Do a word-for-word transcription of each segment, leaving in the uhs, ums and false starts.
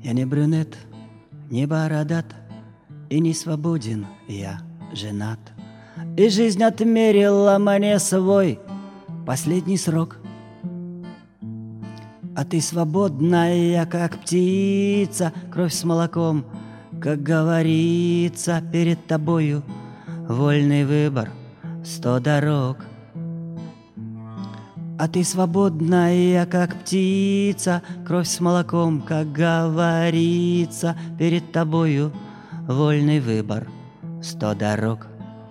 Я не брюнет, не бородат, и не свободен, я женат. И жизнь отмерила мне свой последний срок. А ты свободная, как птица, кровь с молоком, как говорится, перед тобою вольный выбор, сто дорог. А ты свободная, как птица, кровь с молоком, как говорится, перед тобою вольный выбор, сто дорог.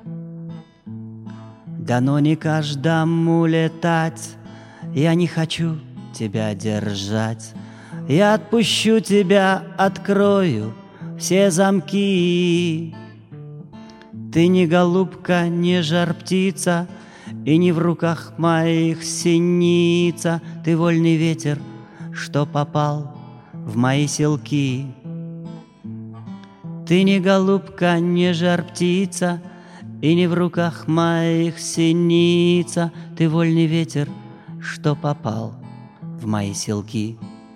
Дано не каждому летать, я не хочу тебя держать. Я отпущу тебя, открою все замки. Ты не голубка, не жар-птица, и не в руках моих синица. Ты вольный ветер, что попал в мои селки. Ты не голубка, не жар-птица, и не в руках моих синица. Ты вольный ветер, что попал в мои селки.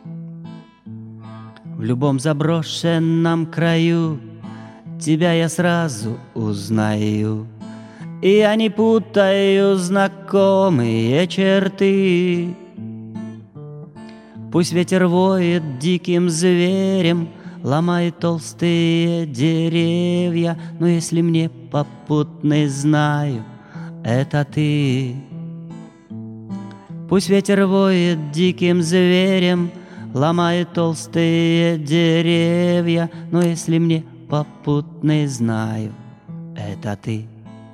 В любом заброшенном краю тебя я сразу узнаю, и я не путаю знакомые черты. Пусть ветер воет диким зверем, ломает толстые деревья, но если мне попутный, знаю, это ты. Пусть ветер воет диким зверем, ломает толстые деревья, но если мне попутный, знаю, это ты.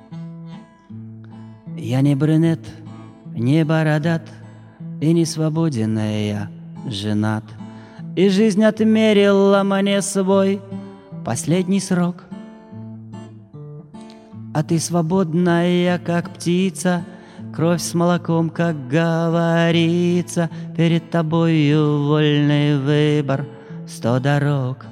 Я не брюнет, не бородат, и не свободен я женат. И жизнь отмерила мне свой последний срок. А ты свободная, как птица, кровь с молоком, как говорится, перед тобою вольный выбор, сто дорог.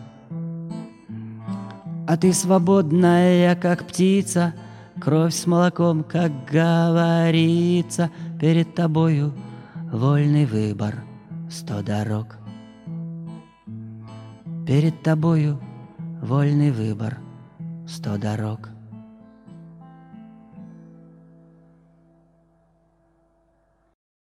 А ты свободная, как птица, кровь с молоком, как говорится, перед тобою вольный выбор, сто дорог. Перед тобою вольный выбор, сто дорог.